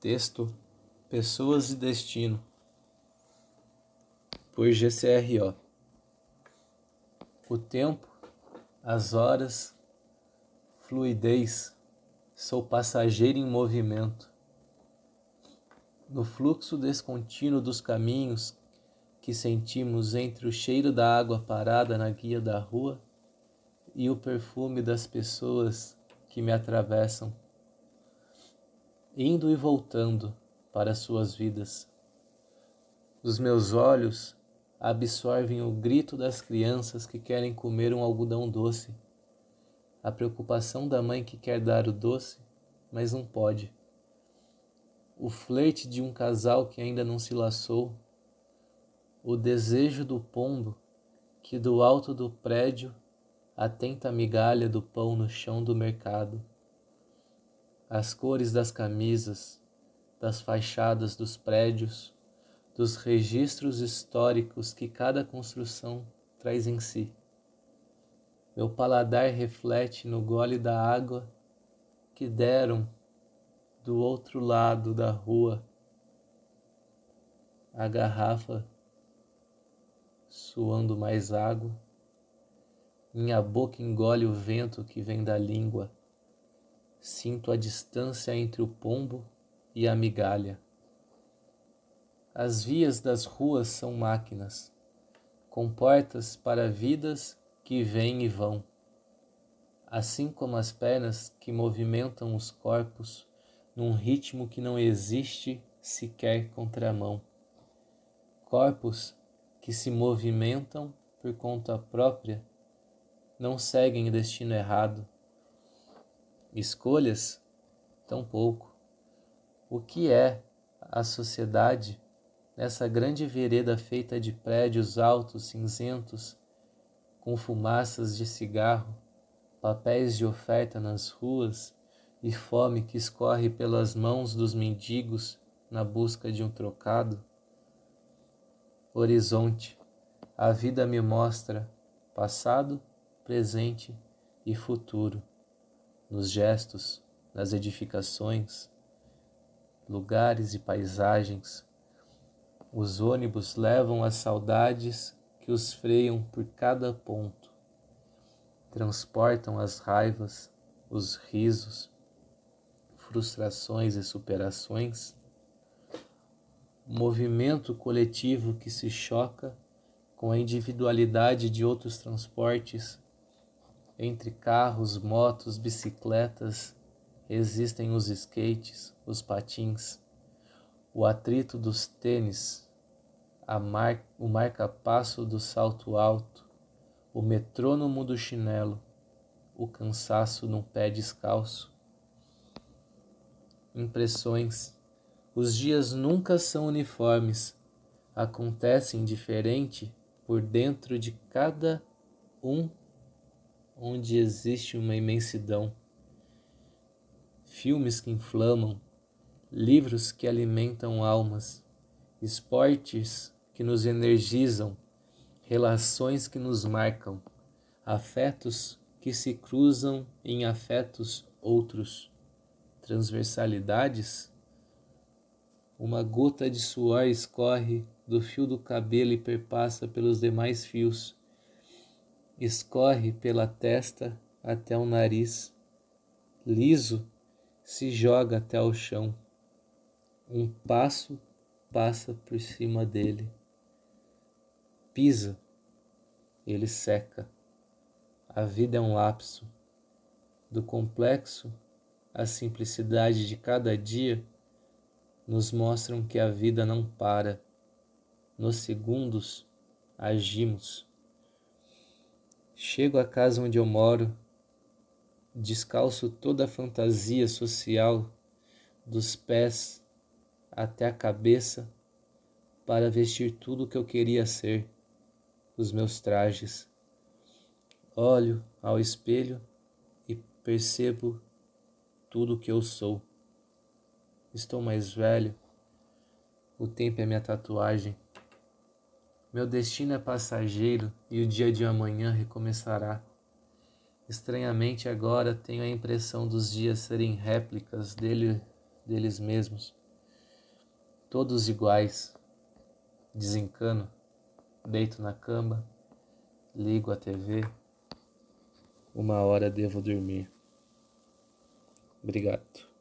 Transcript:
Texto: Pessoas e Destino, por GCRO. O tempo, as horas, fluidez, sou passageiro em movimento. No fluxo descontínuo dos caminhos que sentimos entre o cheiro da água parada na guia da rua e o perfume das pessoas que me atravessam, indo e voltando para suas vidas. Os meus olhos absorvem o grito das crianças que querem comer um algodão doce, a preocupação da mãe que quer dar o doce, mas não pode, o flerte de um casal que ainda não se laçou, o desejo do pombo que do alto do prédio atenta a migalha do pão no chão do mercado, as cores das camisas, das fachadas dos prédios, dos registros históricos que cada construção traz em si. Meu paladar reflete no gole da água que deram do outro lado da rua, a garrafa suando mais água, minha boca engole o vento que vem da língua, sinto a distância entre o pombo e a migalha. As vias das ruas são máquinas, com portas para vidas que vêm e vão, assim como as pernas que movimentam os corpos num ritmo que não existe sequer contramão. Corpos que se movimentam por conta própria não seguem o destino errado. Escolhas? Tampouco. O que é a sociedade nessa grande vereda feita de prédios altos cinzentos, com fumaças de cigarro, papéis de oferta nas ruas e fome que escorre pelas mãos dos mendigos na busca de um trocado? Horizonte, a vida me mostra passado, presente e futuro, nos gestos, nas edificações, lugares e paisagens. Os ônibus levam as saudades que os freiam por cada ponto, transportam as raivas, os risos, frustrações e superações. Movimento coletivo que se choca com a individualidade de outros transportes. Entre carros, motos, bicicletas, existem os skates, os patins, o atrito dos tênis, o marca-passo do salto alto, o metrônomo do chinelo, o cansaço num pé descalço. Impressões. Os dias nunca são uniformes, acontecem diferente por dentro de cada um, onde existe uma imensidão. Filmes que inflamam, livros que alimentam almas, esportes que nos energizam, relações que nos marcam, afetos que se cruzam em afetos outros, transversalidades. Uma gota de suor escorre do fio do cabelo e perpassa pelos demais fios, escorre pela testa até o nariz, liso se joga até o chão. Um passo passa por cima dele. Pisa, ele seca. A vida é um lapso. Do complexo, a simplicidade de cada dia nos mostram que a vida não para. Nos segundos, agimos. Chego à casa onde eu moro, descalço toda a fantasia social, dos pés até a cabeça, para vestir tudo o que eu queria ser, os meus trajes. Olho ao espelho e percebo tudo o que eu sou. Estou mais velho, o tempo é minha tatuagem. Meu destino é passageiro e o dia de amanhã recomeçará. Estranhamente agora tenho a impressão dos dias serem réplicas deles mesmos. todos iguais. Desencano, deito na cama, ligo a TV. 1 hora devo dormir. Obrigado.